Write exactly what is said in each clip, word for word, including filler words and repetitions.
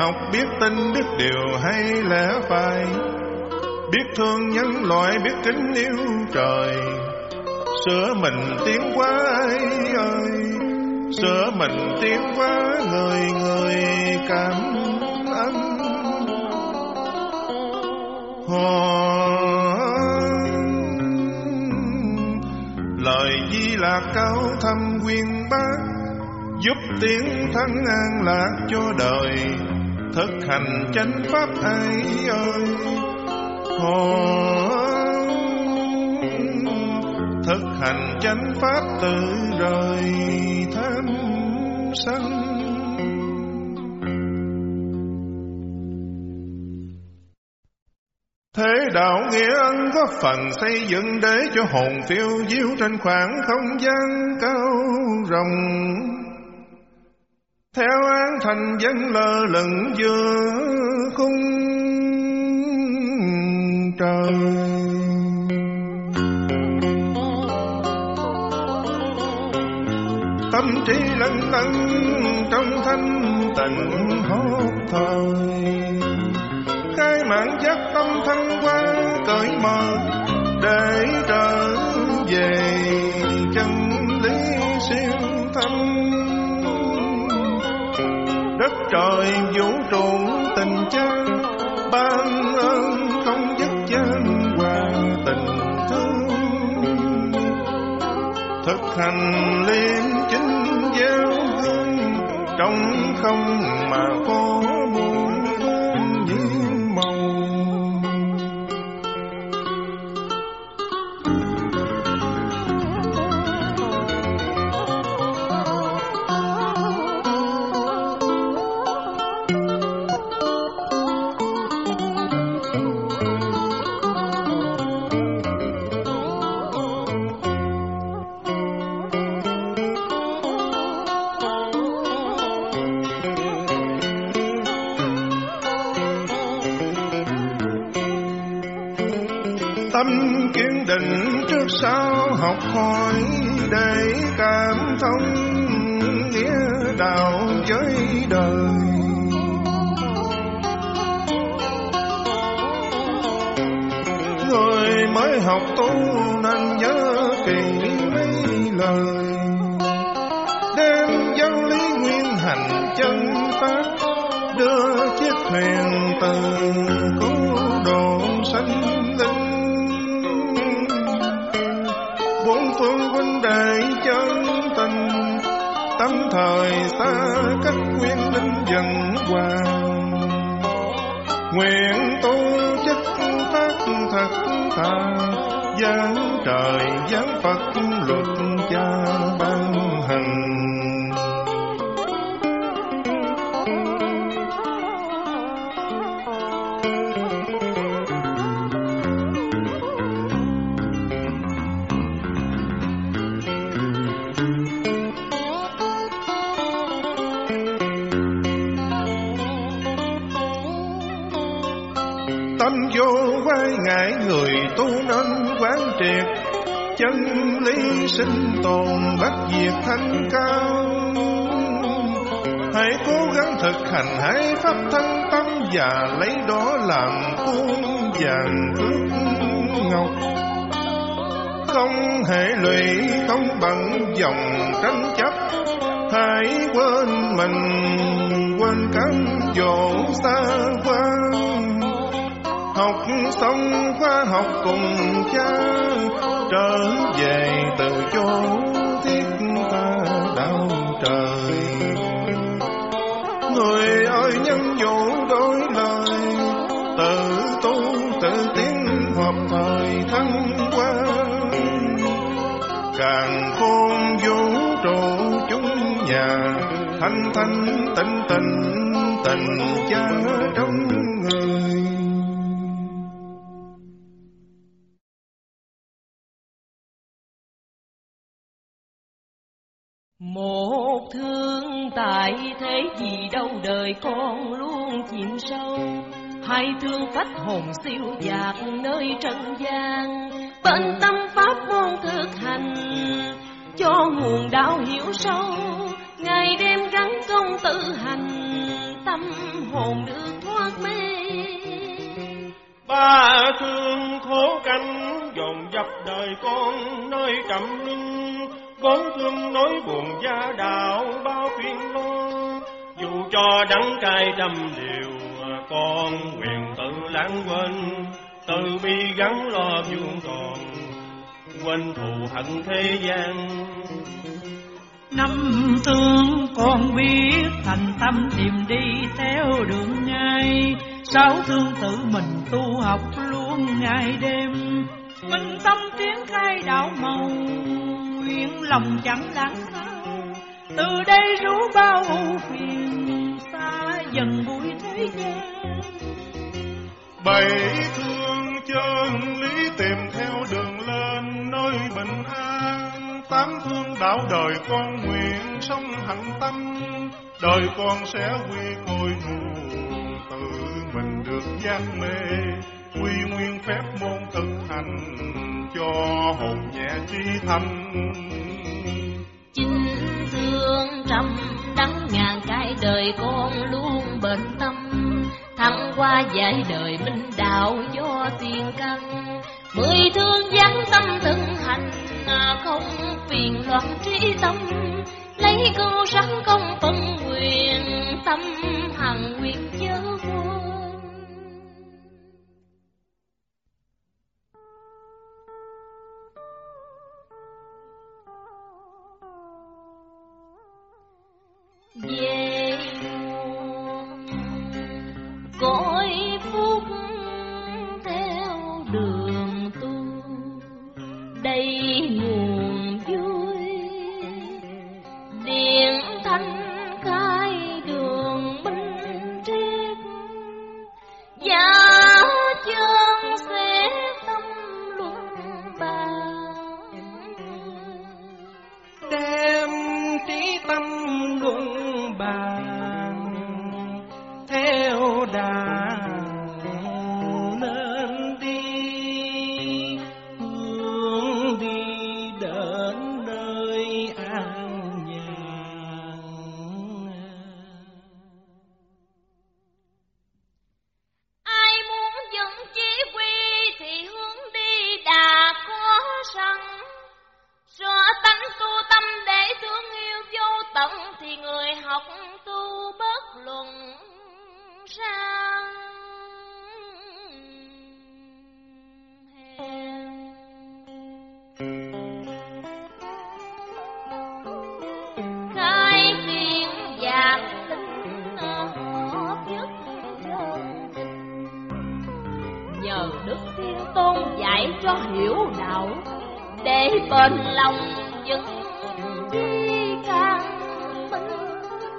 học, biết tin, biết điều hay lẽ phải, biết thương nhân loại, biết kính yêu trời. Sửa mình tiến hóa ai ơi, sửa mình tiến hóa người người cảm ơn. Lời Di Lạc cao thâm quyên bác, giúp tiếng thân an lạc cho đời. Thực hành chánh pháp ai ơi, thực hành chánh pháp tự rời tham sân. Thế đạo nghĩa ân có phần xây dựng để cho hồn phiêu diêu trên khoảng không gian cao rộng. Theo án thành dân lơ lửng giữa khung trời. Tâm trí lân lân trong thanh tịnh hốt thời. Khai mạng giác tâm thăng hoa cởi mở để trở về chân lý siêu thâm. Đất trời vũ trụ tình cha ban ơn không dứt gian hòa tình thương. Thực hành liêm chính gieo hương trong không mà có muôn hương nhiễm màu. Tâm kiên định trước sau học hỏi để cảm thông nghĩa đạo với đời. Người mới học tu nên nhớ kỹ mấy lời, đem giáo lý nguyên hành chân pháp, đưa chiếc thuyền từ cứu độ sanh linh. Bốn phương huynh đệ chân tình, tâm thời xa cách nguyên linh dần hoàng. Nguyện tu chức phát thật thà, giáng trời giáng Phật luật cha ban hành. Tâm vô quay ngại người tu nên quán triệt, chân lý sinh tồn bất diệt thanh cao. Hãy cố gắng thực hành, hãy pháp thân tâm và lấy đó làm khuôn vàng phước ngọc. Không hệ lụy, không bận dòng tranh chấp, hãy quên mình, quên cám dỗ xa quan. Học xong khoa học cùng cha, trở về từ chỗ thiết ta đạo trời. Người ơi nhân dụ đôi lời, tự tu tự tiến hợp thời thăng hoa. Càng khôn vũ trụ chúng nhà, thanh thanh tịnh tịnh tình cha trong người. Một thương tại thế gì đâu đời con luôn chìm sâu. Hai thương phách hồn siêu dạt nơi trần gian. Bên tâm pháp môn thực hành, cho nguồn đạo hiểu sâu. Ngày đêm gắn công tự hành, tâm hồn được thoát mê. Ba thương khổ canh dồn dập đời con nơi trầm luân, vốn thương nỗi buồn gia đạo bao phiền lo. Dù cho đắng cay trăm điều, con nguyện tự lãng quên, từ bi gắn lo vuông tròn, quên thù hận thế gian. Năm thương con biết thành tâm tìm đi theo đường ngay, sáu thương tự mình tu học luôn ngày đêm. Minh tâm tiến khai đạo màu, nguyện lòng chẳng đáng thao, từ đây rũ bao ưu phiền, xa dần bụi thế gian. Bảy thương chân lý tìm theo đường lên nơi bình an, tám thương đạo đời con nguyện sống hạnh tâm, đời con sẽ quy cội nguồn, tự mình được giác mê, quy nguyên phép môn thực hành, cho hồn nhẹ chi thanh. Chính thương trăm đắng ngàn cái đời con luôn bền tâm, thăng qua dạy đời minh đạo do tiền căn. Mười thương dáng tâm thực hành, không phiền loạn trí tâm, lấy câu sắc công phân quyền, tâm hằng nguyện chớ quên. Về nguồn cõi phúc theo đường tu, đây nguồn vui điện thanh khai đường minh triết, và chân sẽ tâm luân bàn, đem trí tâm luân bàn theo đàn nên đi, hướng đi đến nơi an nhàn. Ai muốn dựng chí quy thì hướng đi đã có sẵn, rõ tánh tu tâm để thương yêu vô tận, thì người học tu bất luận sang hèn. Khai thiên giảng linh hợp nhất chân tình, nhờ Đức Thiên Tôn dạy cho hiểu đạo, để bền lòng vững chi càng minh,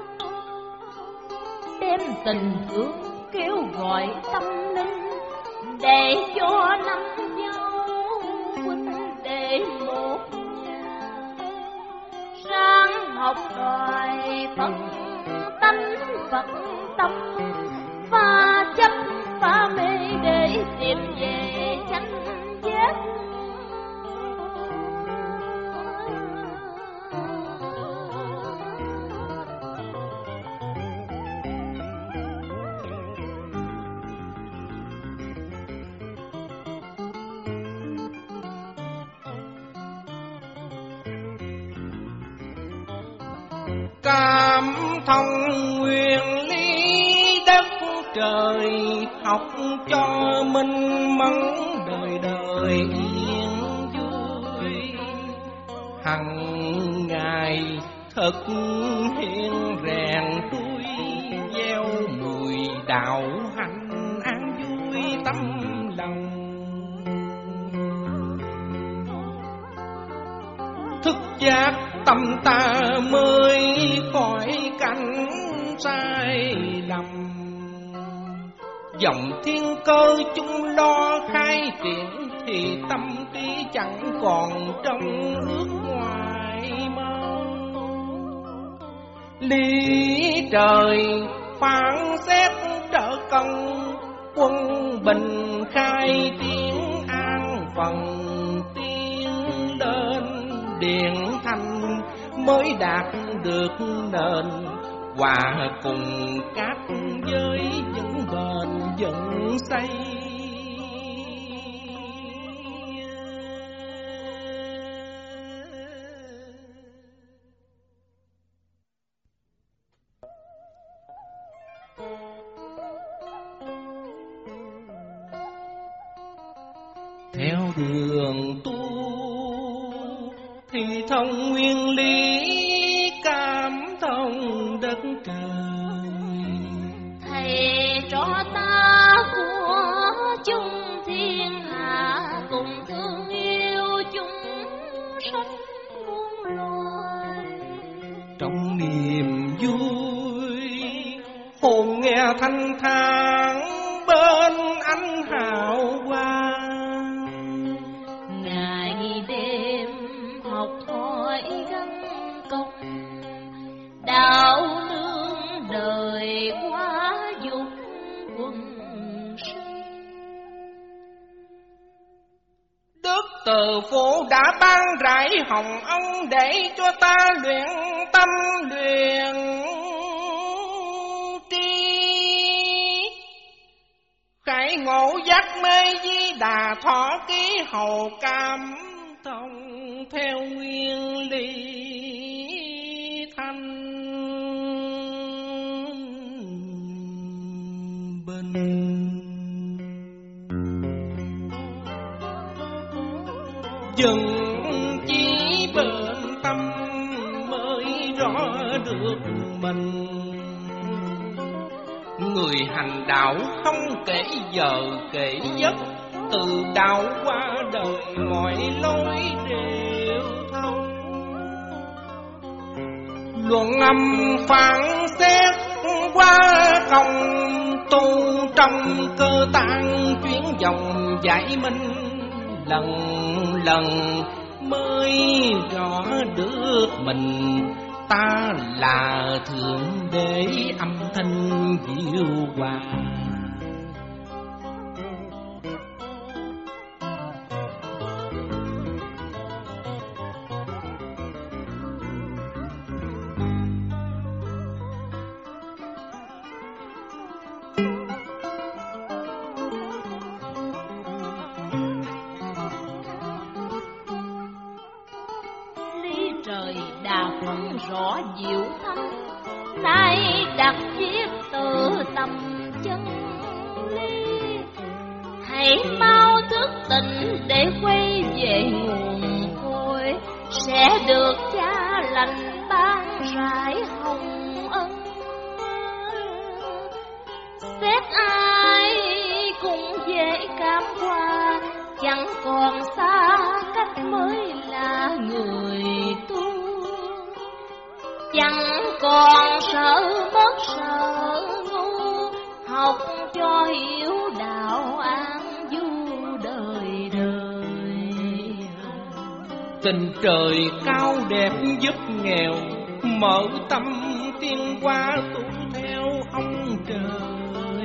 đem tình thương kêu gọi tâm linh, để cho năm nhau huynh đệ một nhà, sáng học đòi Phật tánh Phật tâm, và chấp và mê để tìm về chánh giác. Cảm thông nguyên lý đất trời, học cho minh mẫn đời đời yên vui. Hằng ngày thực hiện rèn tôi, gieo mùi đạo hạnh an vui tâm lòng. Thức giác tâm ta mới khỏi cảnh sai lầm, dòng thiên cơ chung lo khai triển, thì tâm trí chẳng còn trong ước ngoài mong. Lý trời phán xét trợ công, quân bình khai tiếng an phần, tiến đến điện thành mới đạt được nền hòa cùng các với những bền dựng xây. Theo đường tu thì thông nguyên lý, cảm thông đất trời. Thầy cho ta của chung thiên hạ, cùng thương yêu chúng sanh muôn loài. Trong niềm vui hồn nghe thanh thang bên ánh hào quang, ngày đêm học hỏi gắn công, đạo nương đời quá dục quần sinh. Đức Từ Phụ đã ban rải hồng ân để cho ta luyện tâm luyện tri, khải ngộ giác mê di đà thọ ký hầu cảm thông theo nguyên lý thanh bình. Dừng chỉ bền tâm mới rõ được mình, người hành đạo không kể giờ kể giấc, từ đạo qua đời mọi lối đều thông. Luận âm phán xét qua công, tu trong cơ tạng chuyến dòng giải minh, lần lần mới rõ được mình ta là thượng đế âm thanh diệu hòa. Rõ diệu thâm nay đặt viết tự tâm chân lý, hãy mau thức tỉnh để quay về nguồn cội, sẽ được cha lành ban rải hồng ân. Xét ai cũng dễ cảm qua, chẳng còn xa cách mới là người tu, chẳng còn sợ mất sợ ngu, học cho hiểu đạo an du đời đời. Tình trời cao đẹp giúp nghèo, mở tâm tiên qua tu theo ông trời.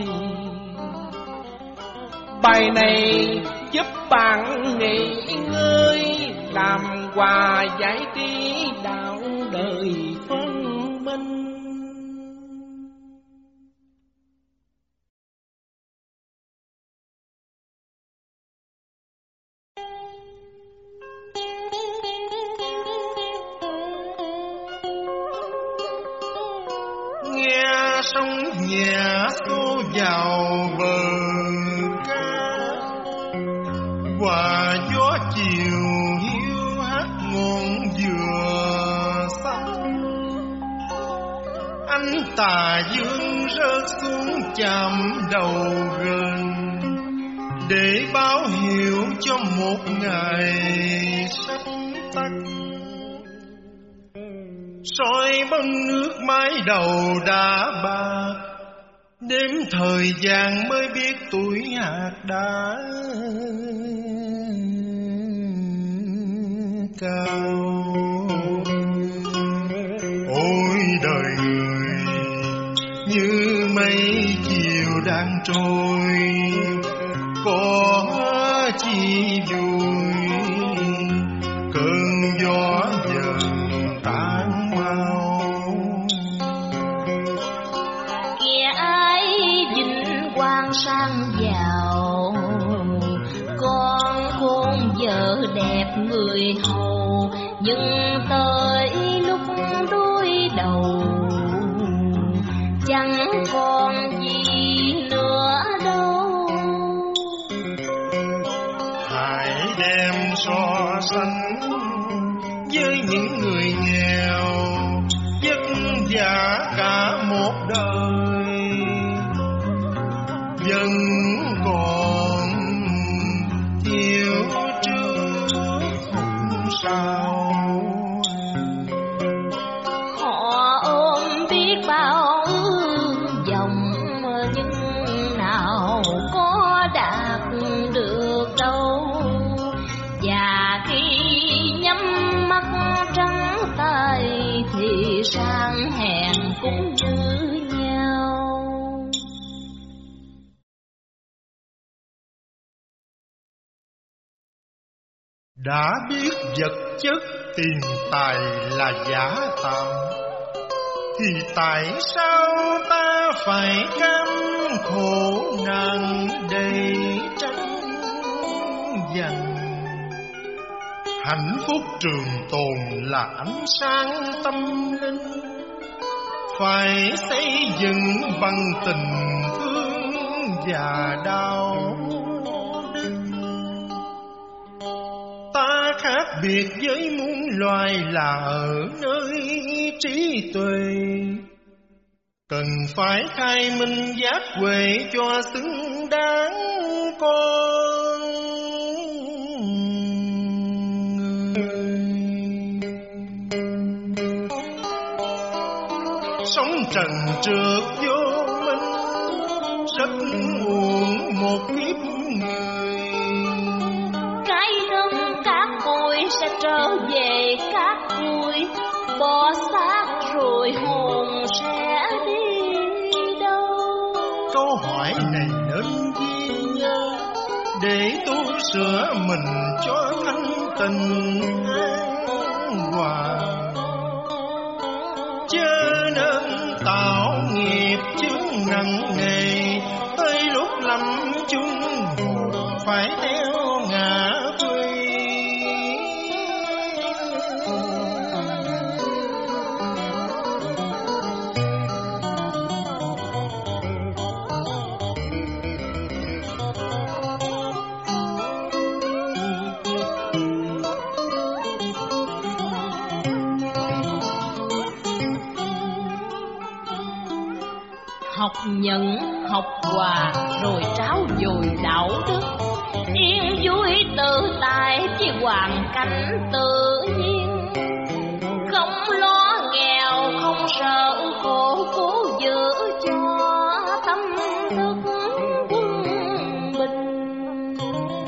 Bài này giúp bạn nghỉ ngơi, làm quà giải trí đạo đời phân minh. Nghe sông nhà xô vào bờ ca, hòa gió chiều hiu hát ngọn dừa xanh. Ánh tà dương rớt xuống chạm đầu gần, để báo hiệu cho một ngày sắp tắt. Soi bông nước mái đầu đã bạc, đếm thời gian mới biết tuổi hạt đã cao. Ôi đời người như mây chiều đang trôi, có chi vui cơn gió dần tan mau. nhưng tới lúc đối đầu chẳng còn gì nữa đâu. Hãy đem so sánh với những người nghèo vất vả cả một đời, vẫn còn thiếu trước không sao. Họ ôm biết bao ước vọng nhưng nào có đạt được đâu, và khi nhắm mắt trắng tay thì sang hèn cũng như nhau. Đã biết vật chất tiền tài là giả tạm, thì tại sao ta phải cam khổ nạn để tranh giành? Hạnh phúc trường tồn là ánh sáng tâm linh, phải xây dựng bằng tình thương và đau. Ta khác biệt với muôn loài là ở nơi trí tuệ, cần phải khai minh giác huệ cho xứng đáng con người. Sống trần trượt vô minh, rất uổng một kiếp người. Cái nâng cát bụi sẽ trở về cát bụi, bỏ xác rồi hồn sẽ đi đâu? Câu hỏi này nên ghi nhớ để tu sửa mình cho thanh tình an hòa, chớ nên tạo nghiệp chướng nặng nề, tới lúc lâm chung hồn phải theo ngã quê. Học nhận, học hòa, rồi tráo dồi đạo đức, yên vui tự tại chỉ hoàn cảnh tự nhiên. Không lo nghèo, không sợ khổ, cố giữ cho tâm thức quân bình.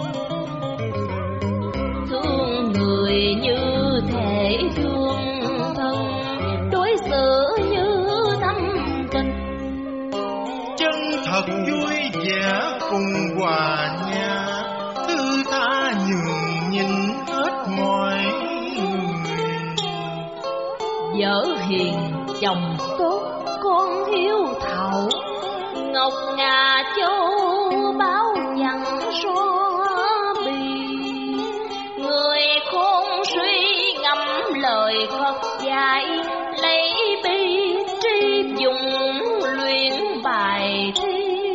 Thương người như thể thương thân, đối xử như thâm tình. Chân thật vui vẻ cùng hòa nhà, thứ tha nhường nhìn hết mọi người. Vợ hiền, chồng tốt, con hiếu thảo, ngọc ngà châu báu chẳng so bì. Người khôn suy ngẫm lời Phật dạy, lấy bi tri dùng luyện bài thi.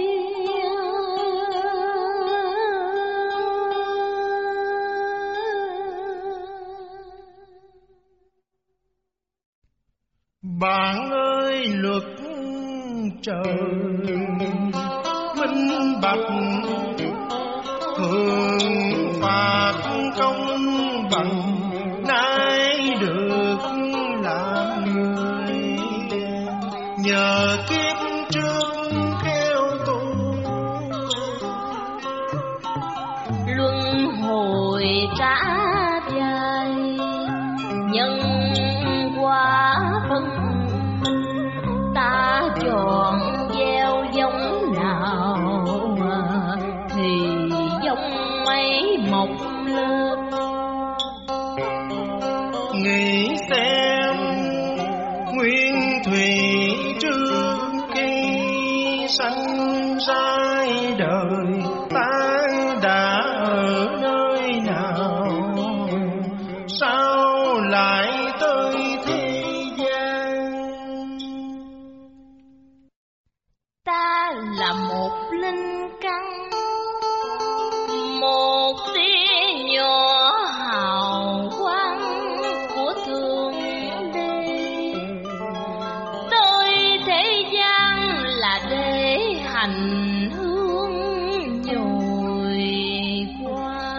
Bạn ơi luật trời minh bạch, thường phạt công bằng, nay được làm người. Nhờ kiếp trước khéo tu, luân hồi trả dài, nhân quả phân ta chọn gieo giống nào thì giống ấy mọc lên. nghĩ xem nguyên thủy trước khi sanh sai đời, ta đã ở nơi nào, sao là hành hương nhồi qua.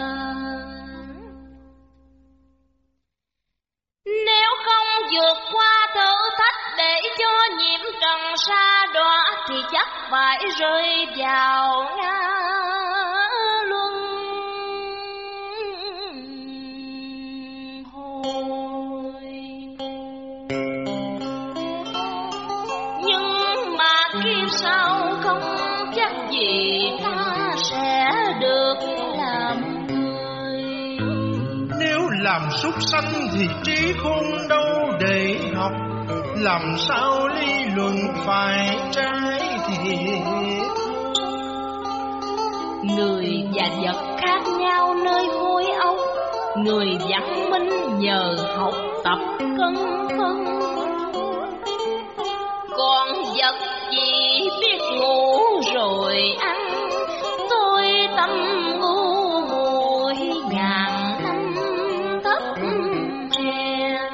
Nếu không vượt qua thử thách để cho nhiễm trần sa đọa thì chắc phải rơi vào ngã luân hồi. Nhưng mà kiếp sau không chắc gì ta sẽ được làm người. Nếu làm súc sanh thì trí khôn đâu để học, làm sao lý luận phải trái thiệt. Người và vật khác nhau nơi hôi âu, người văn minh nhờ học tập cân phân, còn vật chỉ biết ngủ rồi ăn. Tôi tâm ngu muội ngàn năm thấp hèn.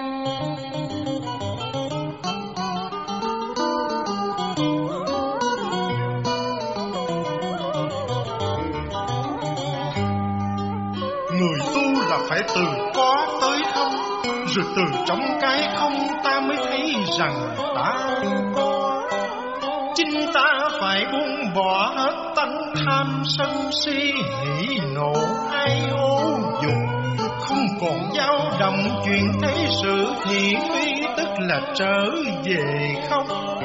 Người tu là phải từ có tới không, rồi từ trong cái không ta mới thấy rằng ta có. Chính ta phải buông bỏ hết tánh tham sân si hỉ nộ ai ô dục, không còn dao động chuyện thế sự thị phi, tức là trở về không.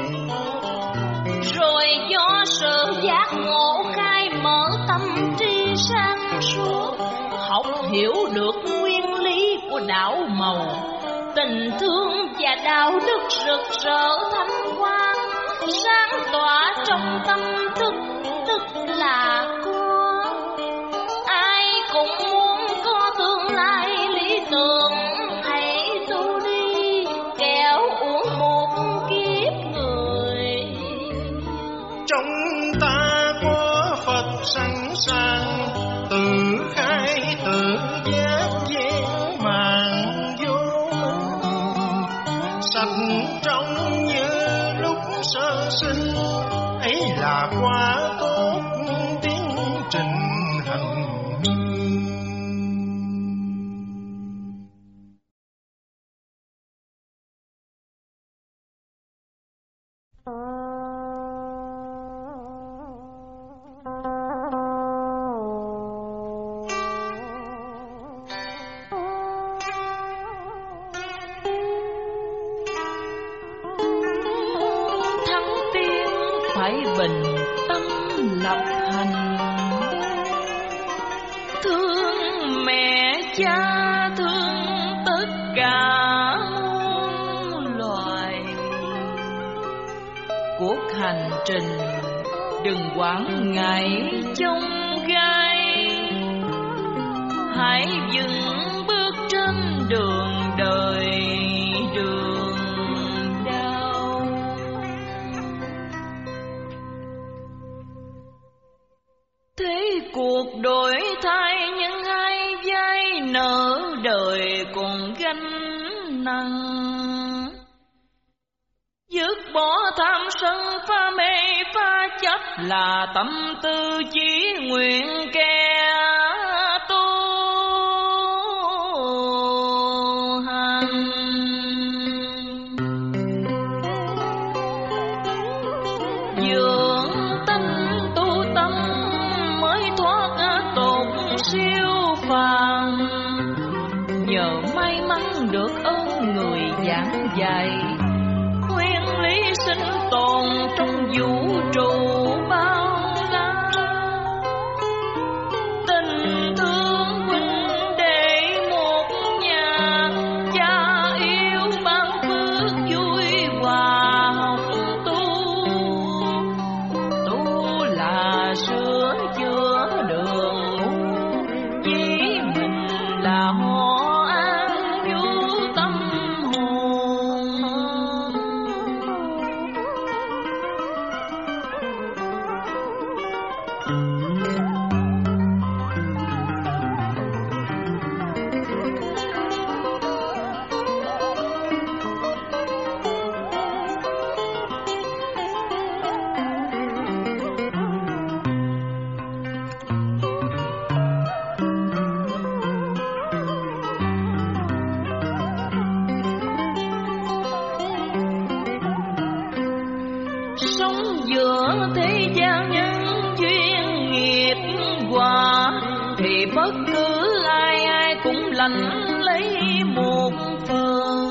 Rồi do sự giác ngộ khai mở tâm trí sáng suốt, học hiểu được nguyên lý của đạo màu, tình thương và đạo đức rực rỡ thanh quang, sáng tỏa trong tâm thức, tức là có. Ai cũng muốn có tương lai lý tưởng, hãy tu đi kẻo uổng một kiếp người. Trong ta có Phật sẵn sàng, tự khai tự giác gian mạng vô, sạch trong như lúc sơ sinh, ấy là quá tốt tiến trình hành hương. Phải bình tâm lập hành, thương mẹ cha thương tất cả muôn loài. Cuộc hành trình đừng quản ngại chông gai, hãy dừng bước trên đường đời đường đau. Thế cuộc đổi thay nhưng hai vai nở đời còn gánh nặng, dứt bỏ tham sân pha mê pha chấp là tâm tư chỉ nguyện kẻ tu hành. Dưỡng tánh tu tâm mới thoát tục siêu phàm, nhờ may mắn được ơn người giảng dạy, nguyên lý sinh tồn trong vũ trụ bao la. Tình thương huynh đệ một nhà, cha yêu ban phước vui hòa học tu. Tu là sửa chữa đường ngu, chỉ mình là họ an vui tâm hồn. lãnh lấy một phần.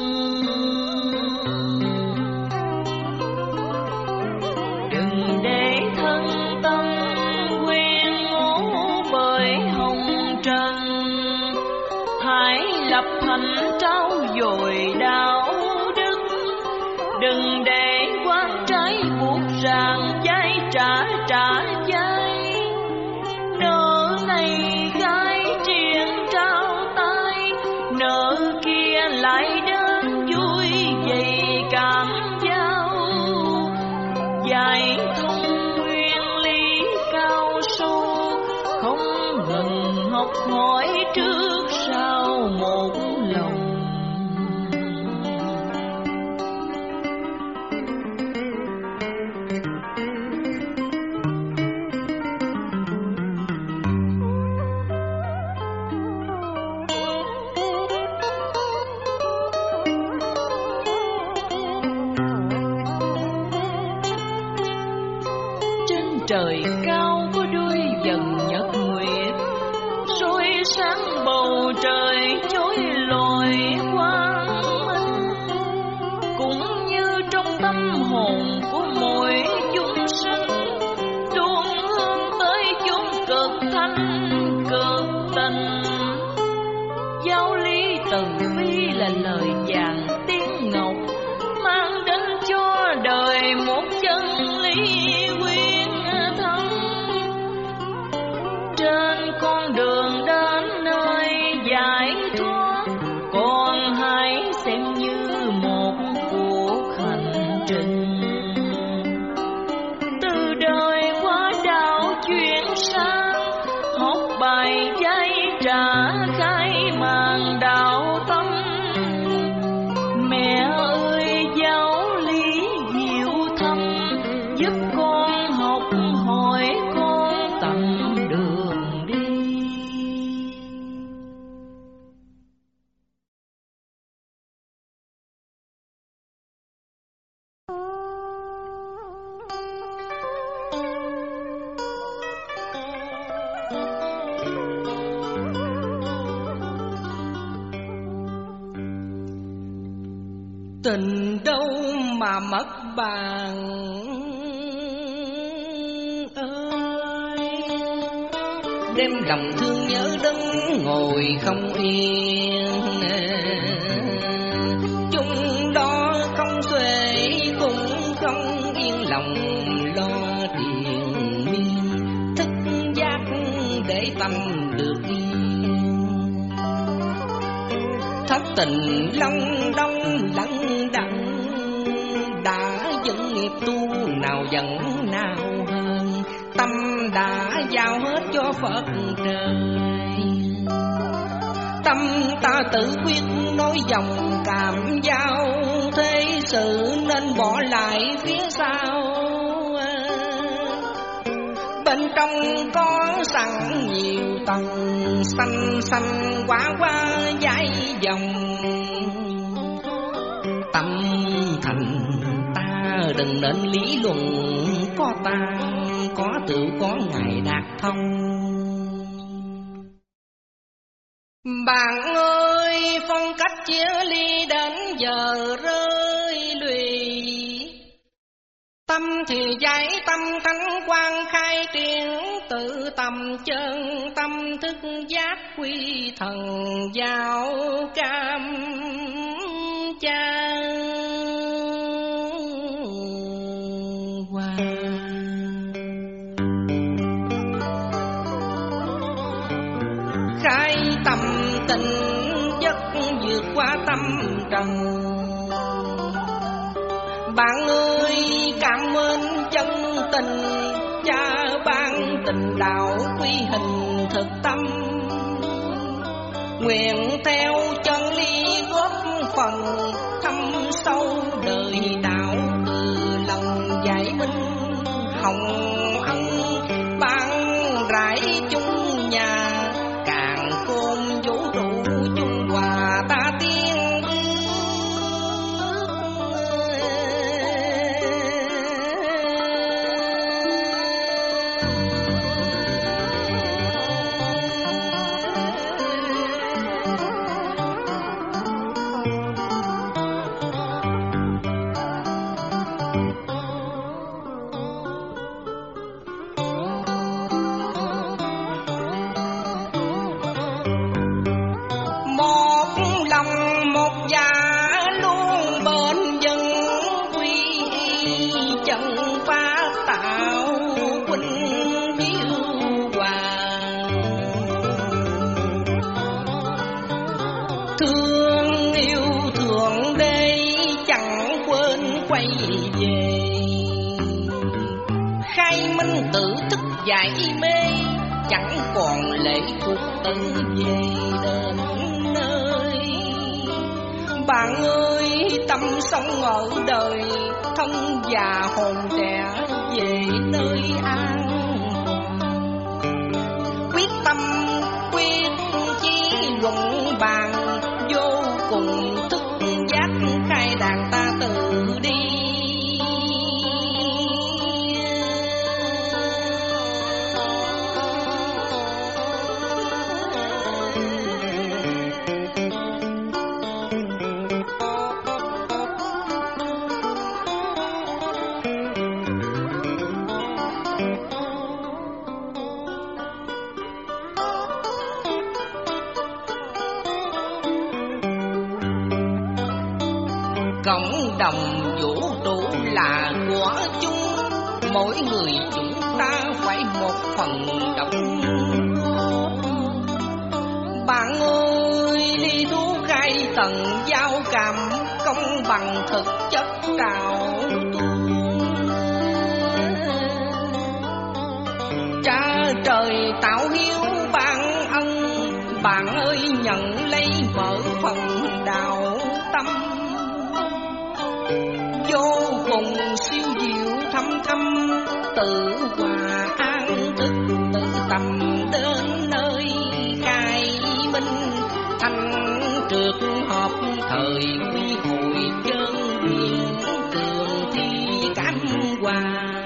Đừng để thân tâm quen ngố bởi hồng trần, hãy lập hạnh trao dồi đạo đức. Đừng để quan trái buộc ràng dây trả trả dây, nợ này gái triển trao tay, nợ kia lại đến vui vậy cảm giao. Dạy thông nguyên lý cao sâu, không ngừng học hỏi trước sau một lòng. Trời cao có đôi dần nhật nguyệt, soi sáng bầu trời chói lọi quang minh. Cũng như trong tâm hồn của mỗi chúng sinh, luôn hướng tới chốn cực thanh cực tình. Giáo lý từ bi là lời vàng tiếng ngọc, mang đến cho đời một chân lý quyến thâm. Trên con đường đến nơi giải thoát, con hãy xem như một cuộc hành trình. Từ đời qua đạo chuyển sang, học bài dạy trả khai màn đạo tâm. Mẹ ơi giáo lý diệu thâm, giúp con học hỏi con tận đường đi. Tình đâu mà mất bàn ơi, đêm lòng thương nhớ đứng ngồi không yên. Chung đó không xuể cũng không yên lòng lo triền miên, thức giác để tâm được yên. Thất tình long đong lặng đặng, đã dẫn nghiệp tu nào giận nào hơn. Tâm đã giao hết cho Phật trời, tâm ta tự quyết nói dòng cảm giao. Thế sự nên bỏ lại phía sau, bên trong có sẵn nhiều tầng xanh xanh quá qua dải dòng. Tâm thành ta đừng nên lý luận có ta, có tự có ngày đạt thông. Bạn ơi phong cách chia ly đến giờ rơi lụy, tâm thì giải tâm thánh quang khai triển. Tự tâm chân tâm thức giác quy thần giao cam chan hoa. Khai tâm tình giấc vượt qua tâm trần. Bạn ơi cảm ơn chân tình, cha ban tình đạo quy hình thực tâm. Nguyện theo chân lý góp phần thâm sâu đời đạo, từ lòng giải minh hồng ân ban rải chung nhà. Càng côn vũ trụ chung hòa ta tiên bước. bên quay về. Khai Minh tự thức giải mê, chẳng còn lệ thuộc tự về đến nơi. Bạn ơi tâm sống ở đời, thân già hồn trẻ về nơi an toàn. Quyết tâm quyết chí luận bàn, vô cùng thức giác khai đàn ta tự đi. Cộng đồng vũ trụ là của chung, mỗi người chúng ta phải một phần đóng góp. Bạn ơi đi thú khai tầng giao cảm, công bằng thực chất trào tuôn. Cha trời tạo hiếu ban ân, bạn ơi nhận lấy mở phần đạo tâm. Vô cùng siêu diệu thâm thâm, tự hòa an thức tự tầm đến nơi khai minh. Thanh trượt hợp thời quy hội chân duyên, trường thi cánh hoa.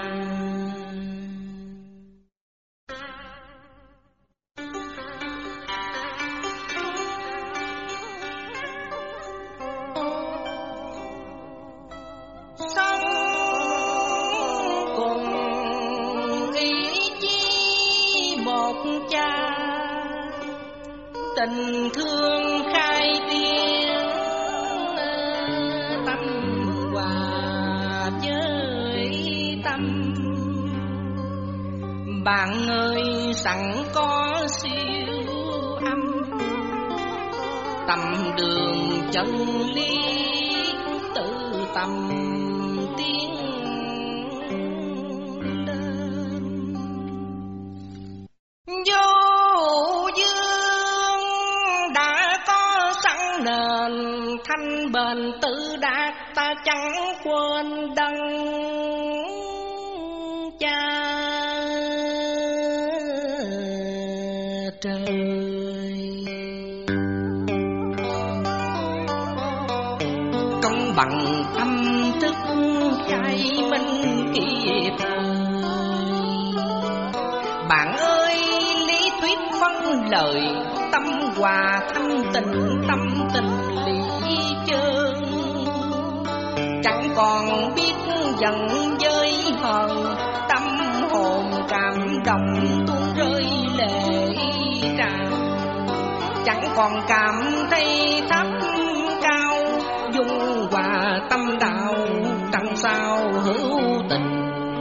Tình thương khai tiếng tâm hòa với tâm. Bạn ơi sẵn có siêu âm, tầm đường chân lý tự tầm tiến lên. Vô thanh bền tự đạt, ta chẳng quên đấng cha trời. Công bằng tâm thức khai minh kịp thời. Bạn ơi lý thuyết phân lời, tâm hòa thanh tịnh tâm tình lý chân. Chẳng còn biết giận với hờn, tâm hồn cảm động tuôn rơi lệ tràn. Chẳng còn cảm thấy thấp cao, dung hòa tâm đạo chẳng sao hữu tình.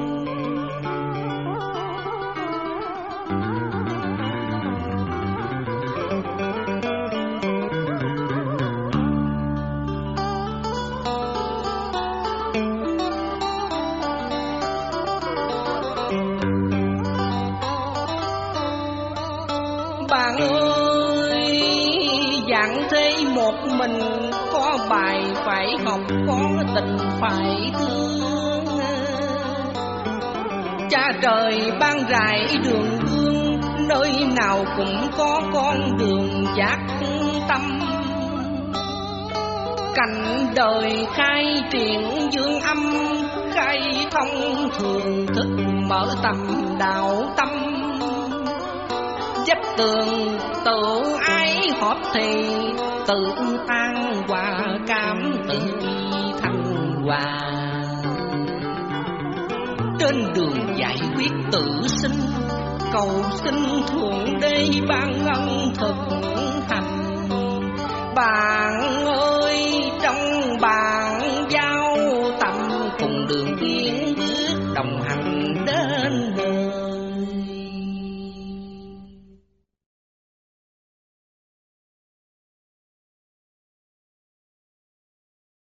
Bạn ơi dạng thế một mình, có bài phải học, có tình phải thương. Cha trời ban rải đường gương, nơi nào cũng có con đường giác tâm. Cảnh đời khai triển dương âm, khai thông thường thức mở tầm đạo tâm. Dách tường tự ái hợp thì tự tan hòa cảm tự thành hòa. Trên đường giải quyết tự sinh, cầu xin Thượng Đế ban ân thực hành. Bạn ơi trong bạn giao tâm, cùng đường tiến bước đồng hành.